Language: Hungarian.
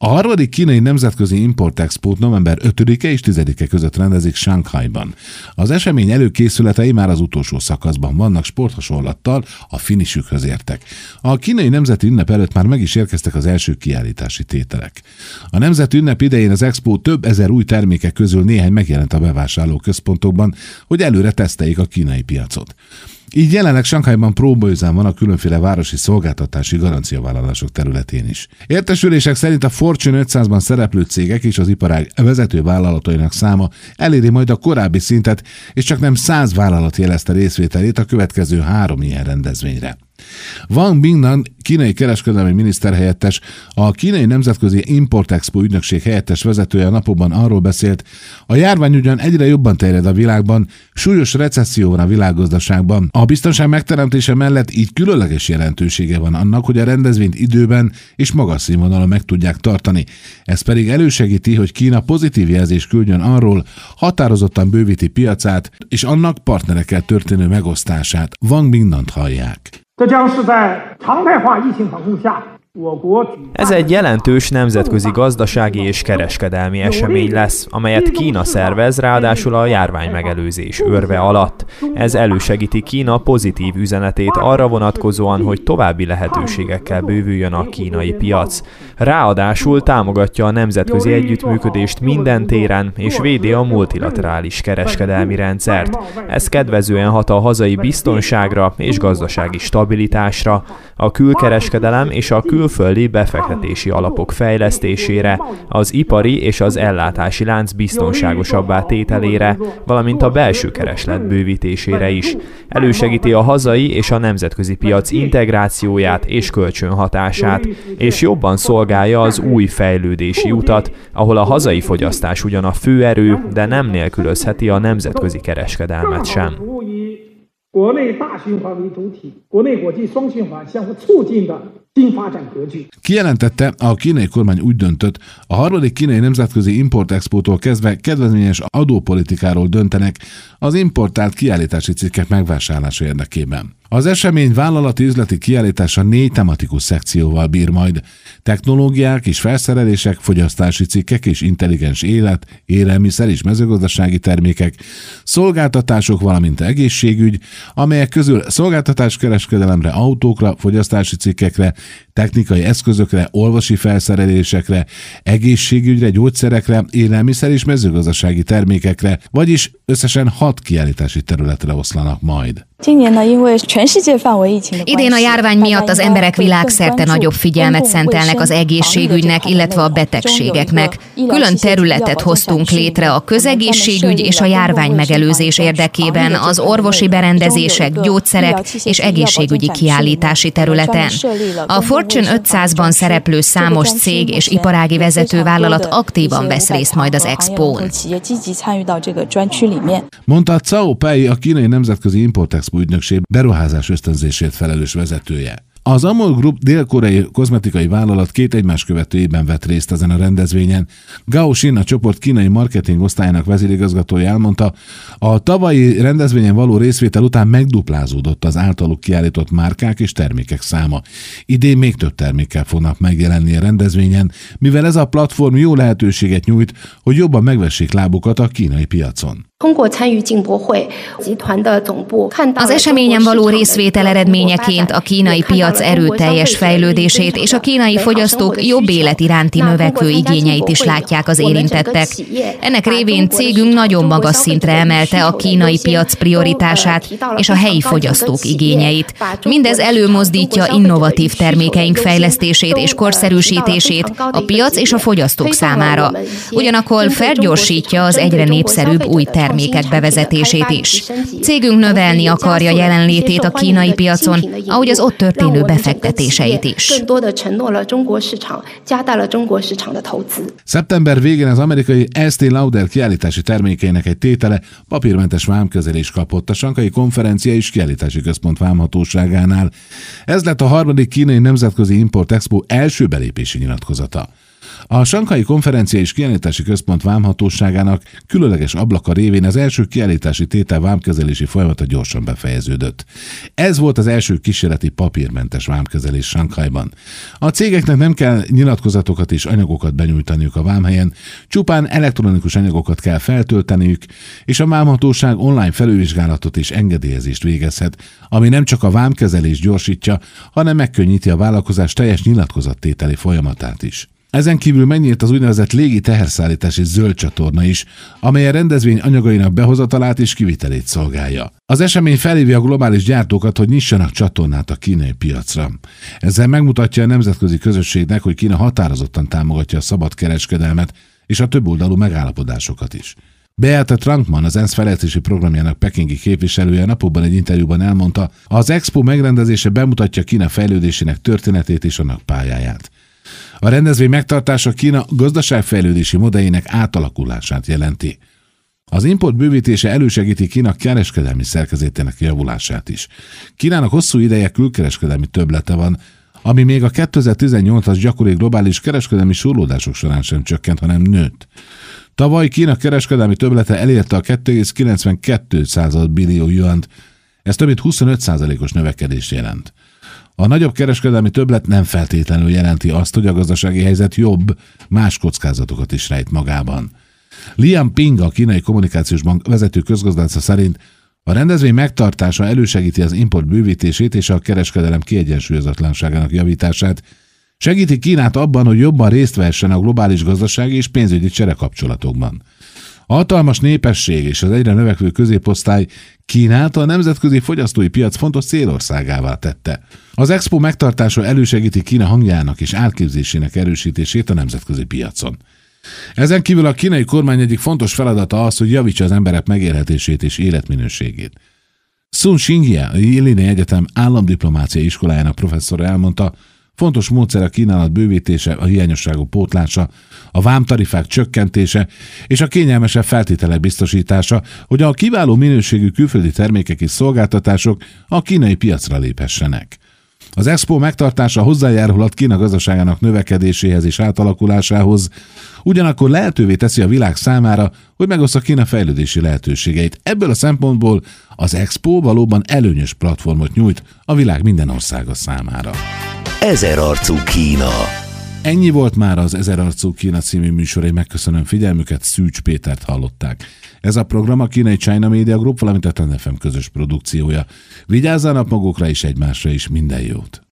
A harmadik kínai nemzetközi Import-expót november 5-e és 10-e között rendezik Shanghaiban. Az esemény előkészületei már az utolsó szakaszban vannak, sporthasonlattal a finisükhöz értek. A kínai nemzeti ünnep előtt már meg is érkeztek az első kiállítási tételek. A nemzeti ünnep idején az expo több ezer új termékek közül néhány megjelent a bevásárlóközpontokban, hogy előre teszteljék a kínai piacot. Így jelenleg Sanghaiban próbaüzem van a különféle városi szolgáltatási garanciavállalások területén is. Értesülések szerint a Fortune 500-ban szereplő cégek és az iparág vezető vállalatainak száma eléri majd a korábbi szintet, és csak nem 100 vállalat jelezte részvételét a következő 3 ilyen rendezvényre. Wang Bingnan, kínai kereskedelmi miniszterhelyettes, a kínai nemzetközi Import-Expo ügynökség helyettes vezetője a napokban arról beszélt, a járvány ugyan egyre jobban terjed a világban, súlyos recesszió van a világgazdaságban. A biztonság megteremtése mellett így különleges jelentősége van annak, hogy a rendezvényt időben és magas színvonalon meg tudják tartani. Ez pedig elősegíti, hogy Kína pozitív jelzést küldjön arról, határozottan bővíti piacát és annak partnerekkel történő megosztását. Wang Bingnant hallják. Ez egy jelentős nemzetközi gazdasági és kereskedelmi esemény lesz, amelyet Kína szervez, ráadásul a járványmegelőzés örve alatt. Ez elősegíti Kína pozitív üzenetét arra vonatkozóan, hogy további lehetőségekkel bővüljön a kínai piac. Ráadásul támogatja a nemzetközi együttműködést minden téren, és védi a multilaterális kereskedelmi rendszert. Ez kedvezően hat a hazai biztonságra és gazdasági stabilitásra, a külkereskedelem és a külföldi befektetési alapok fejlesztésére, az ipari és az ellátási lánc biztonságosabbá tételére, valamint a belső kereslet bővítésére is. Elősegíti a hazai és a nemzetközi piac integrációját és kölcsönhatását, és jobban szolgálja az új fejlődési utat, ahol a hazai fogyasztás ugyan a főerő, de nem nélkülözheti a nemzetközi kereskedelmet sem. Kijelentette, a kínai kormány úgy döntött, a harmadik kínai nemzetközi Import-Expótól kezdve kedvezményes adópolitikáról döntenek az importált kiállítási cikkek megvásárlása érdekében. Az esemény vállalati üzleti kiállítása 4 tematikus szekcióval bír majd. Technológiák és felszerelések, fogyasztási cikkek és intelligens élet, élelmiszer és mezőgazdasági termékek, szolgáltatások, valamint egészségügy, amelyek közül szolgáltatáskereskedelemre, autókra, fogyasztási cikkekre, technikai eszközökre, orvosi felszerelésekre, egészségügyre, gyógyszerekre, élelmiszer és mezőgazdasági termékekre, vagyis összesen 6 kiállítási területre oszlanak majd. Idén a járvány miatt az emberek világszerte nagyobb figyelmet szentelnek az egészségügynek, illetve a betegségeknek. Külön területet hoztunk létre a közegészségügy és a járvány megelőzés érdekében az orvosi berendezések, gyógyszerek és egészségügyi kiállítási területen. A Fortune 500-ban szereplő számos cég és iparági vezetővállalat aktívan vesz részt majd az expón. Mondta Cao Pei, a kínai nemzetközi Import-Expo ügynökség beruházás ösztönzésért felelős vezetője. Az Amol Group dél-koreai kozmetikai vállalat 2 egymás követő évben vett részt ezen a rendezvényen. Gao Xin, a csoport kínai marketing osztályának vezérigazgatója elmondta, a tavalyi rendezvényen való részvétel után megduplázódott az általuk kiállított márkák és termékek száma. Idén még több termékkel fognak megjelenni a rendezvényen, mivel ez a platform jó lehetőséget nyújt, hogy jobban megvessék lábukat a kínai piacon. Az eseményen való részvétel eredményeként a kínai piac erőteljes fejlődését és a kínai fogyasztók jobb élet iránti növekvő igényeit is látják az érintettek. Ennek révén cégünk nagyon magas szintre emelte a kínai piac prioritását és a helyi fogyasztók igényeit. Mindez előmozdítja innovatív termékeink fejlesztését és korszerűsítését a piac és a fogyasztók számára. Ugyanakkor felgyorsítja az egyre népszerűbb új termékek bevezetését is. Cégünk növelni akarja jelenlétét a kínai piacon, ahogy az ott történő befektetéseit is. Szeptember végén az amerikai Estée Lauder kiállítási termékeinek egy tétele papírmentes vámkezelést kapott a Shanghai Konferencia és Kiállítási Központ vámhatóságánál. Ez lett a harmadik kínai nemzetközi Import-Expo első belépési nyilatkozata. A Sanghai Konferencia és Kiállítási Központ vámhatóságának különleges ablaka révén az első kiállítási tétel vámkezelési folyamata gyorsan befejeződött. Ez volt az első kísérleti papírmentes vámkezelés Sanghaiban. A cégeknek nem kell nyilatkozatokat és anyagokat benyújtaniuk a vámhelyen, csupán elektronikus anyagokat kell feltölteniük, és a vámhatóság online felülvizsgálatot és engedélyezést végezhet, ami nem csak a vámkezelést gyorsítja, hanem megkönnyíti a vállalkozás teljes nyilatkozattételi folyamatát is. Ezen kívül megnyílt az úgynevezett légi teherszállítási zöld csatorna is, amely a rendezvény anyagainak behozatalát és kivitelét szolgálja. Az esemény felhívja a globális gyártókat, hogy nyissanak csatornát a kínai piacra. Ezzel megmutatja a nemzetközi közösségnek, hogy Kína határozottan támogatja a szabad kereskedelmet és a többoldalú megállapodásokat is. Beate Trankmann, az ENSZ fejlesztési programjának pekingi képviselője napokban egy interjúban elmondta, az Expo megrendezése bemutatja Kína fejlődésének történetét és annak pályáját. A rendezvény megtartása Kína gazdaságfejlődési modelljének átalakulását jelenti. Az import bővítése elősegíti Kína kereskedelmi szerkezetének javulását is. Kínának hosszú ideje külkereskedelmi többlete van, ami még a 2018-as gyakori globális kereskedelmi surlódások során sem csökkent, hanem nőtt. Tavaly Kína kereskedelmi többlete elérte a 2,92 billió juant, ez több mint 25%-os növekedést jelent. A nagyobb kereskedelmi többlet nem feltétlenül jelenti azt, hogy a gazdasági helyzet jobb, más kockázatokat is rejt magában. Liang Ping, a kínai kommunikációs bank vezető közgazdásza szerint a rendezvény megtartása elősegíti az import bővítését és a kereskedelem kiegyensúlyozatlanságának javítását, segíti Kínát abban, hogy jobban részt vehessen a globális gazdasági és pénzügyi cserekapcsolatokban. A hatalmas népesség és az egyre növekvő középosztály Kínát a nemzetközi fogyasztói piac fontos célországává tette. Az Expo megtartása elősegíti Kína hangjának és átképzésének erősítését a nemzetközi piacon. Ezen kívül a kínai kormány egyik fontos feladata az, hogy javítsa az emberek megélhetését és életminőségét. Sun Xinghia, a Illini Egyetem államdiplomáciai iskolájának professzora elmondta, fontos módszer a kínálat bővítése, a hiányosságok pótlása, a vámtarifák csökkentése és a kényelmesebb feltételek biztosítása, hogy a kiváló minőségű külföldi termékek és szolgáltatások a kínai piacra léphessenek. Az Expo megtartása hozzájárulhat Kína gazdaságának növekedéséhez és átalakulásához, ugyanakkor lehetővé teszi a világ számára, hogy megossza Kína fejlődési lehetőségeit. Ebből a szempontból az Expo valóban előnyös platformot nyújt a világ minden országa számára. Ezerarcú Kína. Ennyi volt már az Ezerarcú Kína című műsor, én megköszönöm figyelmüket, Szűcs Pétert hallották. Ez a program a kínai China Media Group, valamint a Trend FM közös produkciója. Vigyázzanak magukra és egymásra is, minden jót!